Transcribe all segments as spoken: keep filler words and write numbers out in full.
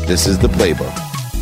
This is The Playbook.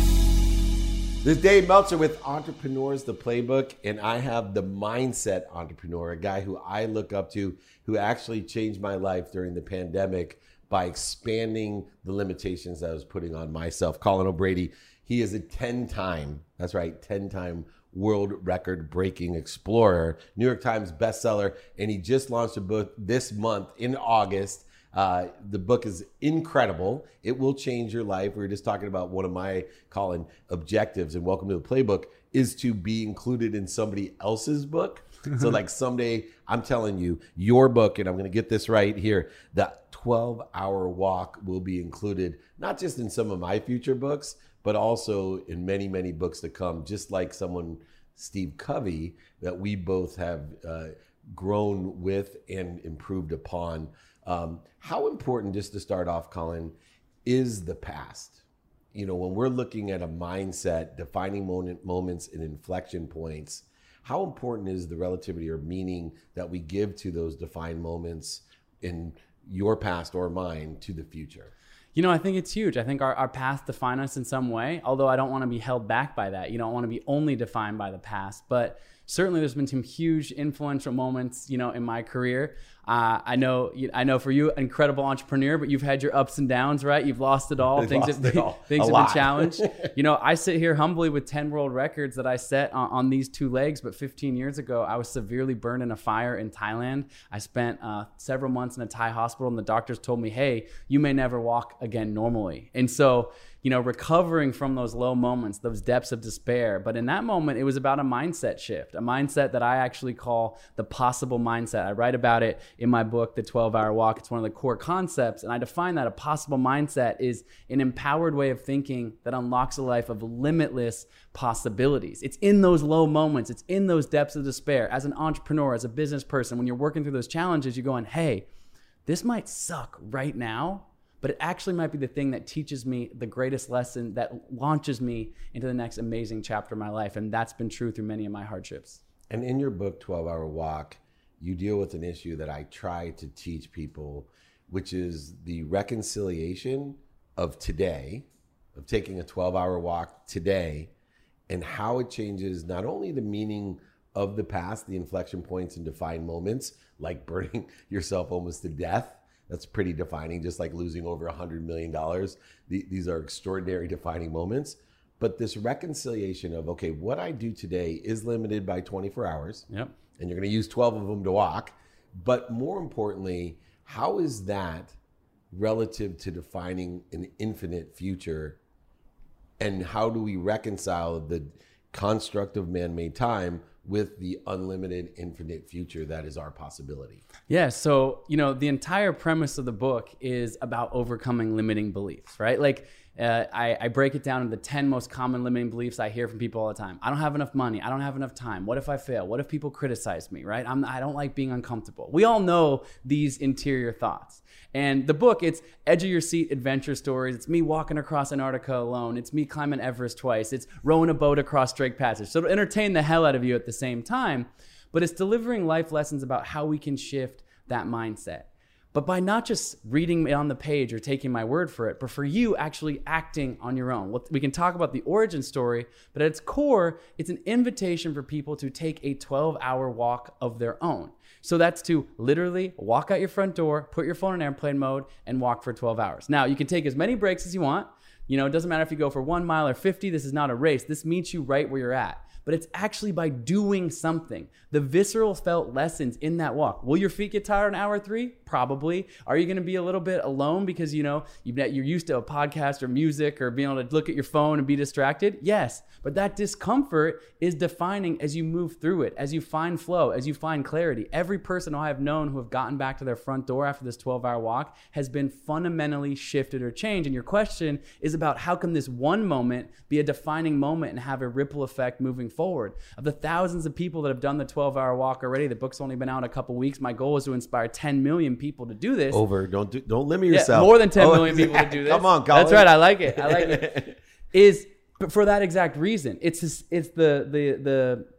This is Dave Meltzer with Entrepreneurs, The Playbook, and I have the Mindset Entrepreneur, a guy who I look up to, who actually changed my life during the pandemic by expanding the limitations I was putting on myself. Colin O'Brady, he is a ten-time, that's right, ten-time world record-breaking explorer, New York Times bestseller, and he just launched a book this month in August. Uh, the book is incredible. It will change your life. We were just talking about one of my, Colin, objectives, and Welcome to the Playbook, is to be included in somebody else's book. So like someday, I'm telling you, your book, and I'm going to get this right here, the twelve hour walk will be included, not just in some of my future books, but also in many, many books to come, just like someone, Steve Covey, that we both have uh, grown with and improved upon. Um, how important, just to start off, Colin, is the past? You know, when we're looking at a mindset, defining moment, moments and inflection points, how important is the relativity or meaning that we give to those defined moments in your past or mine to the future? You know, I think it's huge. I think our, our past define us in some way, although I don't want to be held back by that. You don't want to be only defined by the past, but certainly there's been some huge influential moments, you know, in my career. Uh, I know, I know for you, incredible entrepreneur, but you've had your ups and downs, right? You've lost it all. Things have, been, all. things have been challenged. You know, I sit here humbly with ten world records that I set on, on these two legs, but fifteen years ago, I was severely burned in a fire in Thailand. I spent uh, several months in a Thai hospital, and the doctors told me, hey, you may never walk again normally. And so, you know, recovering from those low moments, those depths of despair. But in that moment, it was about a mindset shift, a mindset that I actually call the possible mindset. I write about it in my book, The twelve hour Walk. It's one of the core concepts. And I define that a possible mindset is an empowered way of thinking that unlocks a life of limitless possibilities. It's in those low moments. It's in those depths of despair. As an entrepreneur, as a business person, when you're working through those challenges, you're going, hey, this might suck right now, but it actually might be the thing that teaches me the greatest lesson that launches me into the next amazing chapter of my life. And that's been true through many of my hardships. And in your book, twelve hour Walk, you deal with an issue that I try to teach people, which is the reconciliation of today, of taking a twelve hour walk today, and how it changes not only the meaning of the past, the inflection points and defined moments, like burning yourself almost to death. That's pretty defining, just like losing over one hundred million dollars. These are extraordinary defining moments. But this reconciliation of, okay, what I do today is limited by twenty-four hours. Yep. And you're going to use twelve of them to walk. But more importantly, how is that relative to defining an infinite future? And how do we reconcile the construct of man-made time with the unlimited infinite future that is our possibility? Yeah, so, you know, the entire premise of the book is about overcoming limiting beliefs, right? Like, uh, I, I break it down into the ten most common limiting beliefs I hear from people all the time. I don't have enough money. I don't have enough time. What if I fail? What if people criticize me, right? I'm, I don't like being uncomfortable. We all know these interior thoughts. And the book, it's edge of your seat adventure stories. It's me walking across Antarctica alone. It's me climbing Everest twice. It's rowing a boat across Drake Passage. So it'll entertain the hell out of you at the same time, but it's delivering life lessons about how we can shift that mindset. But by not just reading it on the page or taking my word for it, but for you actually acting on your own. We can talk about the origin story, but at its core, it's an invitation for people to take a twelve hour walk of their own. So that's to literally walk out your front door, put your phone in airplane mode, and walk for twelve hours. Now, you can take as many breaks as you want. You know, it doesn't matter if you go for one mile or fifty. This is not a race. This meets you right where you're at. But it's actually by doing something. The visceral felt lessons in that walk. Will your feet get tired on hour three? Probably. Are you going to be a little bit alone because, you know, you're used to a podcast or music or being able to look at your phone and be distracted? Yes. But that discomfort is defining as you move through it, as you find flow, as you find clarity. Every person who I have known who have gotten back to their front door after this twelve hour walk has been fundamentally shifted or changed. And your question is about how can this one moment be a defining moment and have a ripple effect moving forward. Of the thousands of people that have done the twelve hour walk already, the book's only been out a couple weeks. My goal is to inspire ten million people to do this. Over. Don't do, don't limit yourself. Yeah, more than ten oh, million people to do this. Come on, Colin. That's right. I like it. I like it. Is for that exact reason. It's it's the the the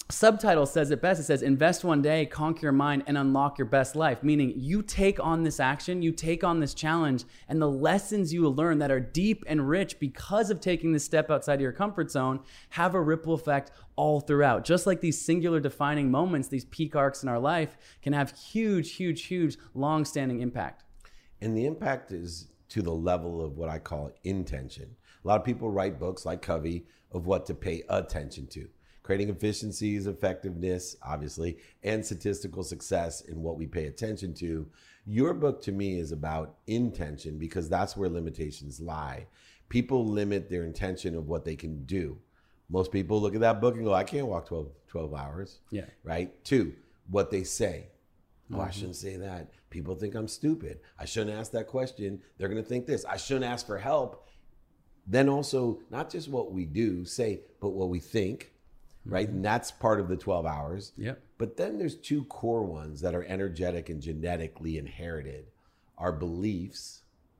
subtitle says it best. It says, invest one day, conquer your mind, and unlock your best life. Meaning you take on this action, you take on this challenge, and the lessons you will learn that are deep and rich because of taking this step outside of your comfort zone have a ripple effect all throughout. Just like these singular defining moments, these peak arcs in our life can have huge, huge, huge, long-standing impact. And the impact is to the level of what I call intention. A lot of people write books like Covey of what to pay attention to. Creating efficiencies, effectiveness, obviously, and statistical success in what we pay attention to. Your book to me is about intention because that's where limitations lie. People limit their intention of what they can do. Most people look at that book and go, I can't walk twelve, twelve hours. Yeah. Right? Two, what they say. Oh, I shouldn't say that. People think I'm stupid. I shouldn't ask that question. They're going to think this. I shouldn't ask for help. Then also, not just what we do, say, but what we think. Right? And that's part of the twelve hours. Yep. But then there's two core ones that are energetic and genetically inherited. Our beliefs,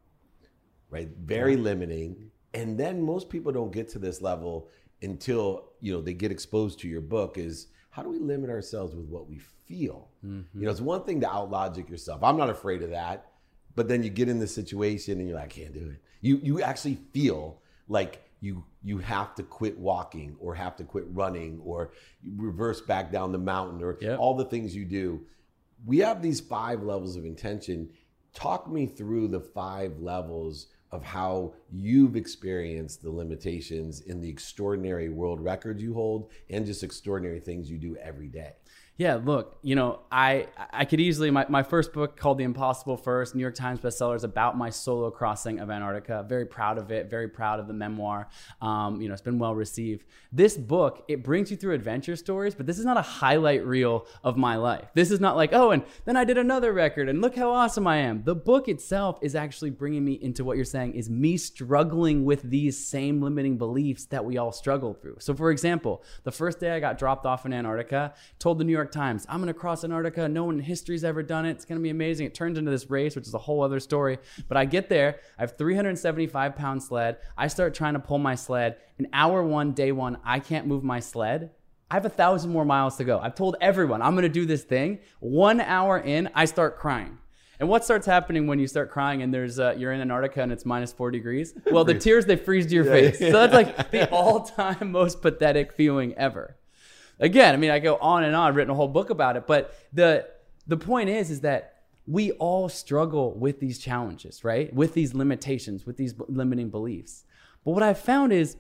right? Very limiting. And then most people don't get to this level until, you know, they get exposed to your book is how do we limit ourselves with what we feel? Mm-hmm. You know, it's one thing to out-logic yourself. I'm not afraid of that. But then you get in the situation and you're like, I can't do it. You you actually feel like you you have to quit walking or have to quit running or reverse back down the mountain or yep. all the things you do. We have these five levels of intention. Talk me through the five levels of how you've experienced the limitations in the extraordinary world records you hold and just extraordinary things you do every day. Yeah, look, you know, I I could easily, my, my first book called The Impossible First, New York Times bestseller, is about my solo crossing of Antarctica. Very proud of it, very proud of the memoir. Um, you know, it's been well received. This book, it brings you through adventure stories, but this is not a highlight reel of my life. This is not like, oh, and then I did another record and look how awesome I am. The book itself is actually bringing me into what you're saying is me struggling with these same limiting beliefs that we all struggle through. So for example, the first day I got dropped off in Antarctica, told the New York Times, I'm going to cross Antarctica. No one in history's ever done it. It's going to be amazing. It turns into this race, which is a whole other story. But I get there. I have three hundred seventy-five pound sled. I start trying to pull my sled. In hour one, day one, I can't move my sled. I have a thousand more miles to go. I've told everyone I'm going to do this thing. One hour in, I start crying. And what starts happening when you start crying and there's uh, you're in Antarctica and it's minus four degrees? Well, the tears, they freeze to your yeah, face. Yeah. So that's like the all-time most pathetic feeling ever. Again, I mean, I go on and on, I've written a whole book about it, but the the point is, is that we all struggle with these challenges, right? With these limitations, with these b- limiting beliefs. But what I've found is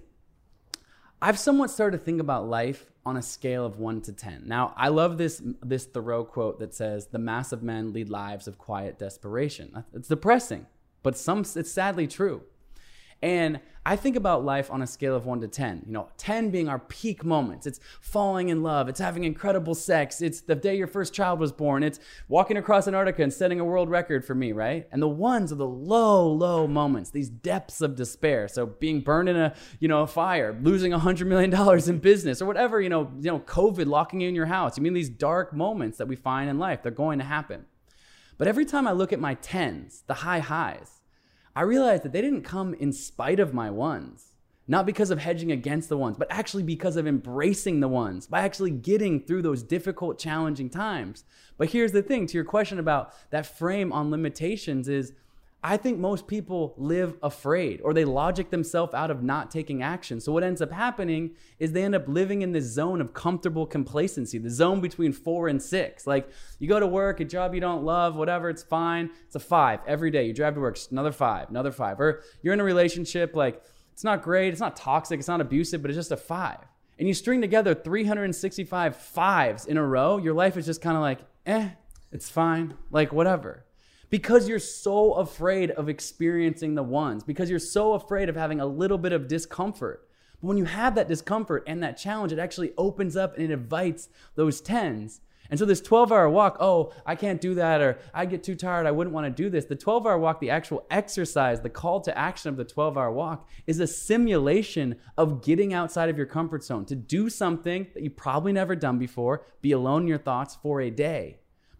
I've somewhat started to think about life on a scale of one to ten. Now, I love this, this Thoreau quote that says, the mass of men lead lives of quiet desperation. It's depressing, but some it's sadly true. And I think about life on a scale of one to ten, you know, ten being our peak moments. It's falling in love. It's having incredible sex. It's the day your first child was born. It's walking across Antarctica and setting a world record for me, right? And the ones are the low, low moments, these depths of despair. So being burned in a, you know, a fire, losing a hundred million dollars in business or whatever, you know, you know, COVID locking you in your house. I mean, these dark moments that we find in life, they're going to happen. But every time I look at my tens, the high highs, I realized that they didn't come in spite of my ones, not because of hedging against the ones, but actually because of embracing the ones, by actually getting through those difficult, challenging times. But here's the thing, to your question about that frame on limitations is, I think most people live afraid or they logic themselves out of not taking action. So what ends up happening is they end up living in this zone of comfortable complacency, the zone between four and six. Like you go to work, a job you don't love, whatever, it's fine. It's a five every day. You drive to work, another five, another five. Or you're in a relationship, like it's not great, it's not toxic, it's not abusive, but it's just a five. And you string together three hundred sixty-five fives in a row, your life is just kind of like, eh, it's fine, like whatever. Because you're so afraid of experiencing the ones, because you're so afraid of having a little bit of discomfort. But when you have that discomfort and that challenge, it actually opens up and it invites those tens. And so this twelve-hour walk, oh, I can't do that, or I get too tired, I wouldn't want to do this. The twelve-hour walk, the actual exercise, the call to action of the twelve-hour walk is a simulation of getting outside of your comfort zone to do something that you've probably never done before, be alone in your thoughts for a day.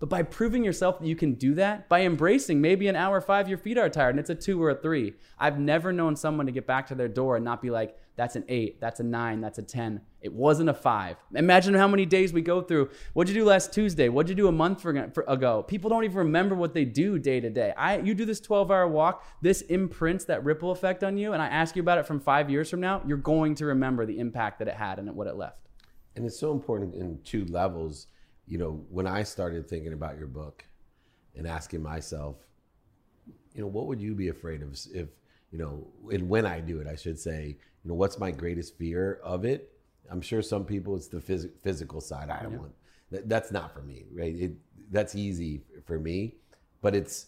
But by proving yourself that you can do that, by embracing maybe an hour five, your feet are tired and it's a two or a three. I've never known someone to get back to their door and not be like, that's an eight, that's a nine, that's a ten. It wasn't a five. Imagine how many days we go through. What'd you do last Tuesday? What'd you do a month for, for, ago? People don't even remember what they do day to day. I, you do this twelve hour walk, this imprints that ripple effect on you, and I ask you about it from five years from now, you're going to remember the impact that it had and what it left. And it's so important in two levels. You know, when I started thinking about your book and asking myself, you know, what would you be afraid of if, you know, and when I do it, I should say, you know, what's my greatest fear of it? I'm sure some people it's the phys- physical side. I don't yeah. want, that, that's not for me, right? It, that's easy for me, but it's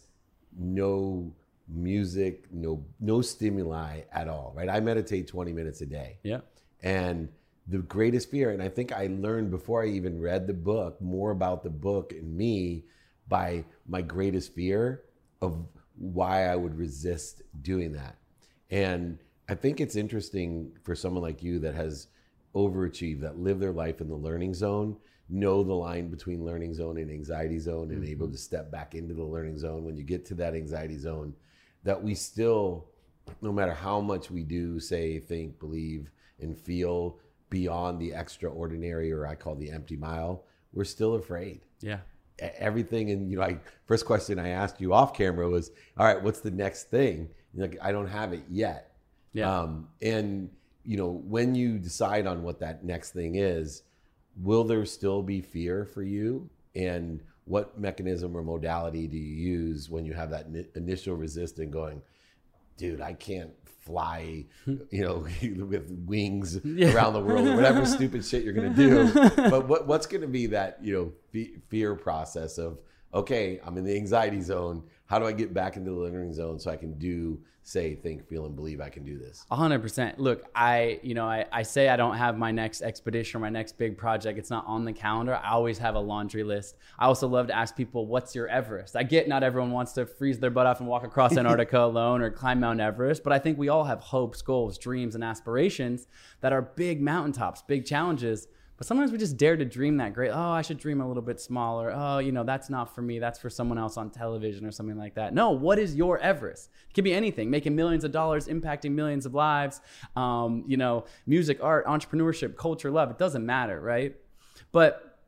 no music, no, no stimuli at all, right? I meditate twenty minutes a day. Yeah. And the greatest fear, and I think I learned before I even read the book, more about the book and me by my greatest fear of why I would resist doing that. And I think it's interesting for someone like you that has overachieved, that live their life in the learning zone, know the line between learning zone and anxiety zone, and mm-hmm. able to step back into the learning zone when you get to that anxiety zone, that we still, no matter how much we do say, think, believe, and feel beyond the extraordinary, or I call the empty mile, we're still afraid. Yeah. Everything. And, you know, I, first question I asked you off camera was, all right, what's the next thing? You're like, I don't have it yet. Yeah. Um, and, you know, when you decide on what that next thing is, will there still be fear for you? And what mechanism or modality do you use when you have that ni- initial resistance going, dude, I can't fly, you know, with wings yeah. around the world or whatever stupid shit you're going to do. But what, what's going to be that, you know, fe- fear process of, okay, I'm in the anxiety zone. How do I get back into the learning zone so I can do, say, think, feel, and believe I can do this? A hundred percent. Look, I, you know, I, I say I don't have my next expedition or my next big project. It's not on the calendar. I always have a laundry list. I also love to ask people, what's your Everest? I get not everyone wants to freeze their butt off and walk across Antarctica alone or climb Mount Everest, but I think we all have hopes, goals, dreams, and aspirations that are big mountaintops, big challenges. But sometimes we just dare to dream that great. Oh, I should dream a little bit smaller. Oh, you know, that's not for me. That's for someone else on television or something like that. No, what is your Everest? It could be anything. Making millions of dollars, impacting millions of lives. Um, you know, music, art, entrepreneurship, culture, love. It doesn't matter, right? But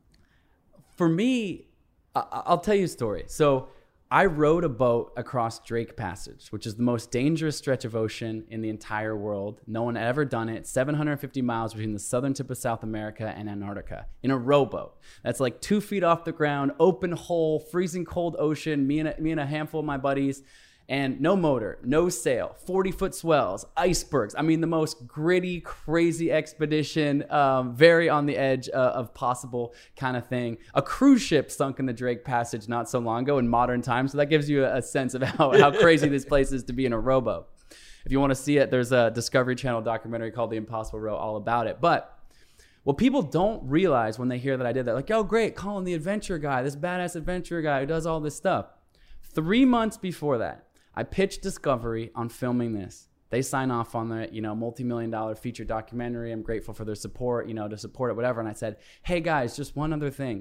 for me, I- I'll tell you a story. So I rowed a boat across Drake Passage, which is the most dangerous stretch of ocean in the entire world. No one had ever done it. seven hundred fifty miles between the southern tip of South America and Antarctica in a rowboat. That's like two feet off the ground, open hull, freezing cold ocean, me and a, me and a handful of my buddies. And no motor, no sail, forty foot swells, icebergs. I mean, the most gritty, crazy expedition, um, very on the edge uh, of possible kind of thing. A cruise ship sunk in the Drake Passage not so long ago in modern times. So that gives you a, a sense of how, how crazy this place is to be in a rowboat. If you want to see it, there's a Discovery Channel documentary called The Impossible Row all about it. But what people don't realize when they hear that I did that, like, oh, great, Colin, the adventure guy, this badass adventure guy who does all this stuff. Three months before that, I pitched Discovery on filming this. They sign off on the, you know, multi-million dollar feature documentary. I'm grateful for their support, you know, to support it, whatever. And I said, hey guys, just one other thing.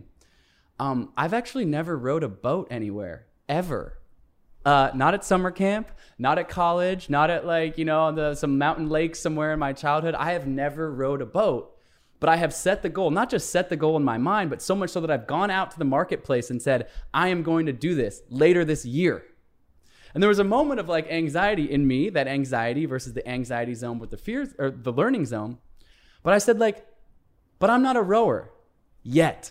Um, I've actually never rowed a boat anywhere, ever. Uh, not at summer camp, not at college, not at like, you know, the, some mountain lake somewhere in my childhood. I have never rowed a boat, but I have set the goal, not just set the goal in my mind, but so much so that I've gone out to the marketplace and said, I am going to do this later this year. And there was a moment of like anxiety in me, that anxiety versus the anxiety zone with the fear or the learning zone. But I said like, but I'm not a rower yet,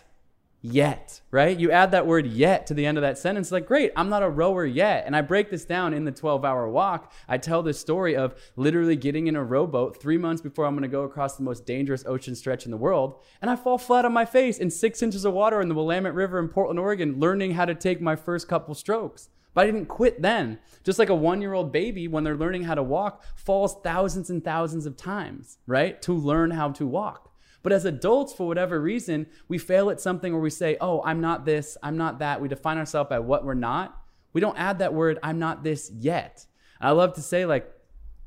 yet, right? You add that word yet to the end of that sentence, like, great, I'm not a rower yet. And I break this down in the twelve hour walk. I tell this story of literally getting in a rowboat three months before I'm going to go across the most dangerous ocean stretch in the world. And I fall flat on my face in six inches of water in the Willamette River in Portland, Oregon, learning how to take my first couple strokes. But I didn't quit then. Just like a one-year-old baby, when they're learning how to walk, falls thousands and thousands of times, right? To learn how to walk. But as adults, for whatever reason, we fail at something where we say, oh, I'm not this, I'm not that. We define ourselves by what we're not. We don't add that word, I'm not this yet. And I love to say, like,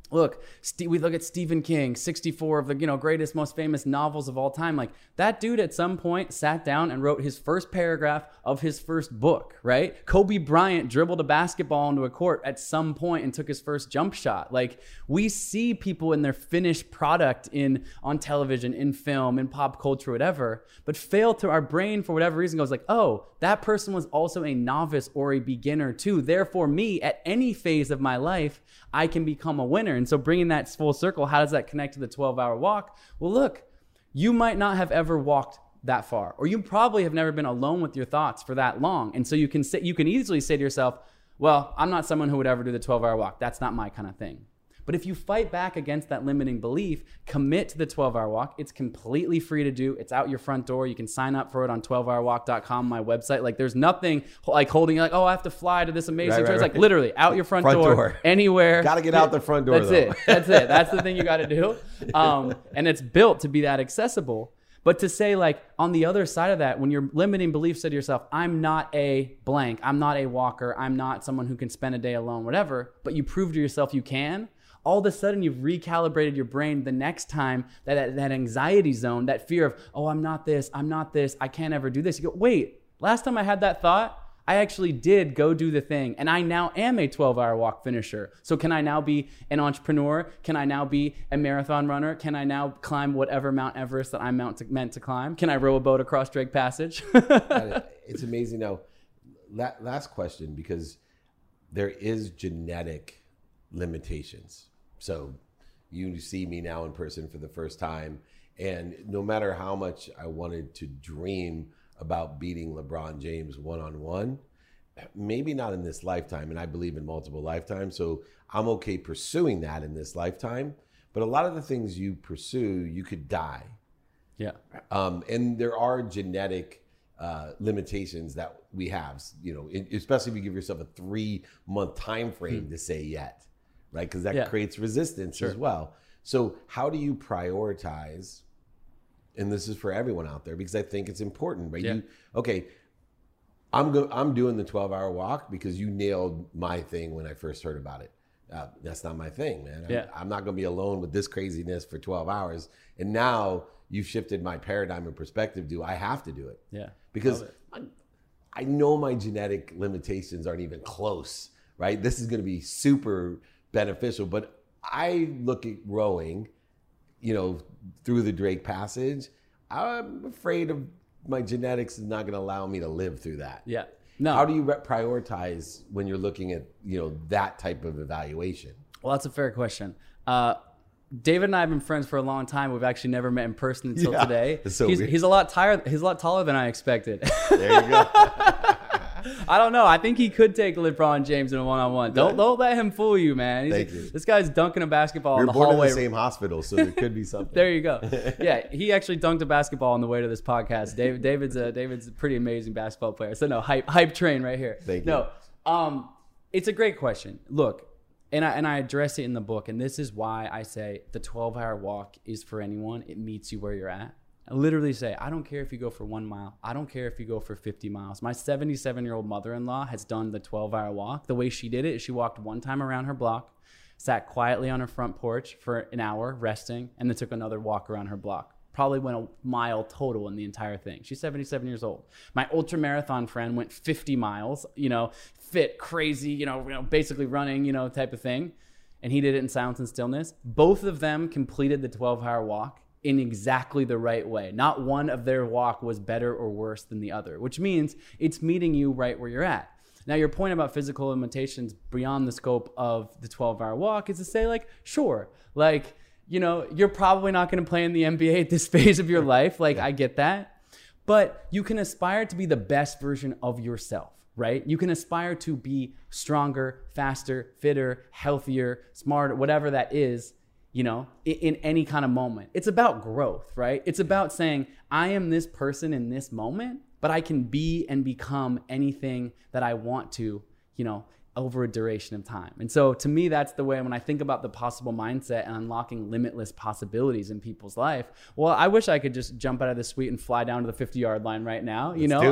Look, St- we look at Stephen King, sixty-four of the you know greatest, most famous novels of all time. Like that dude at some point sat down and wrote his first paragraph of his first book, right? Kobe Bryant dribbled a basketball into a court at some point and took his first jump shot. Like we see people in their finished product in on television, in film, in pop culture, whatever, but fail to our brain for whatever reason goes like, oh, that person was also a novice or a beginner too. Therefore, me at any phase of my life, I can become a winner. And so bringing that full circle, how does that connect to the twelve-hour walk? Well, look, you might not have ever walked that far, or you probably have never been alone with your thoughts for that long. And so you can say, you can easily say to yourself, well, I'm not someone who would ever do the twelve-hour walk. That's not my kind of thing. But if you fight back against that limiting belief, commit to the twelve-hour walk. It's completely free to do. It's out your front door. You can sign up for it on twelve hour walk dot com, my website. Like there's nothing like holding you like, oh, I have to fly to this amazing right, trip. right, It's right. like literally out your front, Front door, door. anywhere. Got to get out the front door, That's though. it. That's it. That's the thing you got to do. Um, and it's built to be that accessible. But to say like on the other side of that, when your limiting belief said to yourself, I'm not a blank, I'm not a walker, I'm not someone who can spend a day alone, whatever, but you prove to yourself you can, all of a sudden you've recalibrated your brain the next time that, that, that anxiety zone, that fear of, oh, I'm not this, I'm not this, I can't ever do this. You go, wait, last time I had that thought, I actually did go do the thing, and I now am a twelve-hour walk finisher. So can I now be an entrepreneur? Can I now be a marathon runner? Can I now climb whatever Mount Everest that I'm meant to, meant to climb? Can I row a boat across Drake Passage? It's amazing. Now, la- last question, because there is genetic limitations. So you see me now in person for the first time, and no matter how much I wanted to dream about beating LeBron James one-on-one, maybe not in this lifetime, and I believe in multiple lifetimes, so I'm okay pursuing that in this lifetime. But a lot of the things you pursue, you could die. Yeah. Um, and there are genetic uh, limitations that we have, you know, it, especially if you give yourself a three-month time frame hmm. to say yet, right? Because that yeah. creates resistance sure. as well. So how do you prioritize? And this is for everyone out there because I think it's important, right? Yeah. You, okay, I'm go, I'm doing the twelve hour walk because you nailed my thing when I first heard about it. Uh, that's not my thing, man. Yeah. I, I'm not going to be alone with this craziness for twelve hours. And now you've shifted my paradigm and perspective to I have to do it. Yeah. Because I, I know my genetic limitations aren't even close, right? This is going to be super beneficial. But I look at rowing, you know, through the Drake Passage, I'm afraid of my genetics is not going to allow me to live through that. Yeah. No. How do you prioritize when you're looking at, you know, that type of evaluation? Well, that's a fair question. Uh, David and I have been friends for a long time. We've actually never met in person until yeah, today. So he's, weird. he's a lot tired. He's a lot taller than I expected. There you go. I don't know. I think he could take LeBron James in a one-on-one. Don't don't let him fool you, man. He's, Thank you. This guy's dunking a basketball You're in the born hallway. in the same hospital, so there could be something. There you go. Yeah, he actually dunked a basketball on the way to this podcast. David, David's a David's a pretty amazing basketball player. So no hype hype train right here. Thank you. No, um, it's a great question. Look, and I and I address it in the book, and this is why I say the twelve hour walk is for anyone. It meets you where you're at. I literally say, I don't care if you go for one mile. I don't care if you go for fifty miles. My seventy-seven-year-old mother-in-law has done the twelve hour walk. The way she did it is she walked one time around her block, sat quietly on her front porch for an hour resting, and then took another walk around her block. Probably went a mile total in the entire thing. She's seventy-seven years old. My ultra marathon friend went fifty miles, you know, fit, crazy, you know, you know, basically running, you know, type of thing. And he did it in silence and stillness. Both of them completed the twelve hour walk in exactly the right way. Not one of their walk was better or worse than the other, which means it's meeting you right where you're at. Now, your point about physical limitations beyond the scope of the twelve hour walk is to say, like, sure, like, you know, you're probably not going to play in the N B A at this phase of your life. Like, yeah. I get that. But you can aspire to be the best version of yourself, right? You can aspire to be stronger, faster, fitter, healthier, smarter, whatever that is, you know, in, in any kind of moment. It's about growth, right? It's about saying, I am this person in this moment, but I can be and become anything that I want to, you know, over a duration of time. And so to me, that's the way when I think about the possible mindset and unlocking limitless possibilities in people's life. Well, I wish I could just jump out of the suite and fly down to the fifty yard line right now. You Let's know, do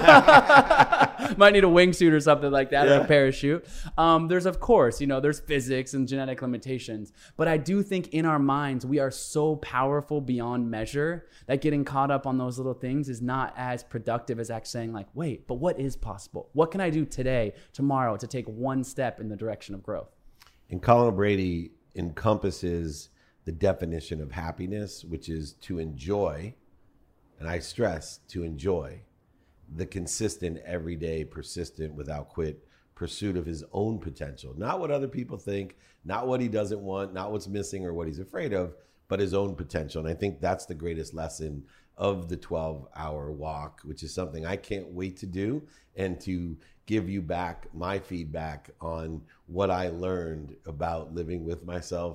it. might need a wingsuit or something like that, Yeah. or a parachute. Um, there's, of course, you know, there's physics and genetic limitations, but I do think in our minds, we are so powerful beyond measure that getting caught up on those little things is not as productive as actually saying like, wait, but what is possible? What can I do today, tomorrow to take one step in the direction of growth? And Colin O'Brady encompasses the definition of happiness, which is to enjoy, and I stress to enjoy, the consistent, everyday, persistent, without quit pursuit of his own potential. Not what other people think, not what he doesn't want, not what's missing or what he's afraid of, but his own potential. And I think that's the greatest lesson of the twelve hour walk, which is something I can't wait to do and to give you back my feedback on what I learned about living with myself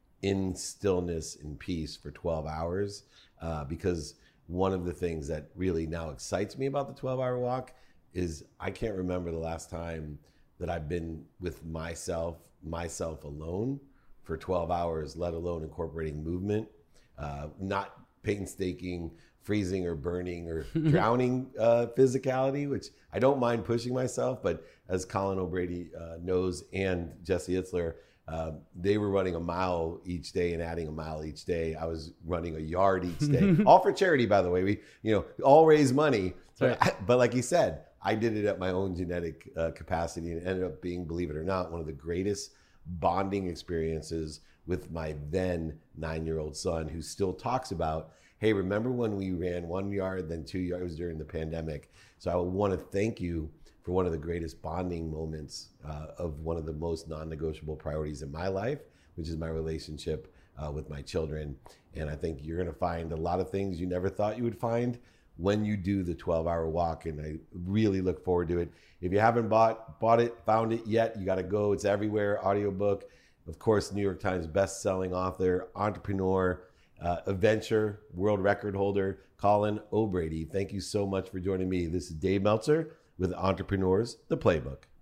in stillness and peace for twelve hours. Uh, because one of the things that really now excites me about the twelve hour walk is I can't remember the last time that I've been with myself, myself alone for twelve hours, let alone incorporating movement, uh, not painstaking, freezing or burning or drowning uh, physicality, which I don't mind pushing myself. But as Colin O'Brady uh, knows, and Jesse Itzler, uh, they were running a mile each day and adding a mile each day. I was running a yard each day, all for charity, by the way. We, you know, all raise money. But, I, but like he said, I did it at my own genetic uh, capacity and ended up being, believe it or not, one of the greatest bonding experiences with my then nine-year-old son, who still talks about, hey, remember when we ran one yard, then two yards during the pandemic? So I want to thank you for one of the greatest bonding moments uh, of one of the most non-negotiable priorities in my life, which is my relationship uh, with my children. And I think you're going to find a lot of things you never thought you would find when you do the twelve hour walk. And I really look forward to it. If you haven't bought bought it, found it yet, you got to go. It's everywhere. Audiobook, of course, New York Times best-selling author, entrepreneur, uh, adventure, world record holder, Colin O'Brady. Thank you so much for joining me. This is Dave Meltzer with Entrepreneurs, the Playbook.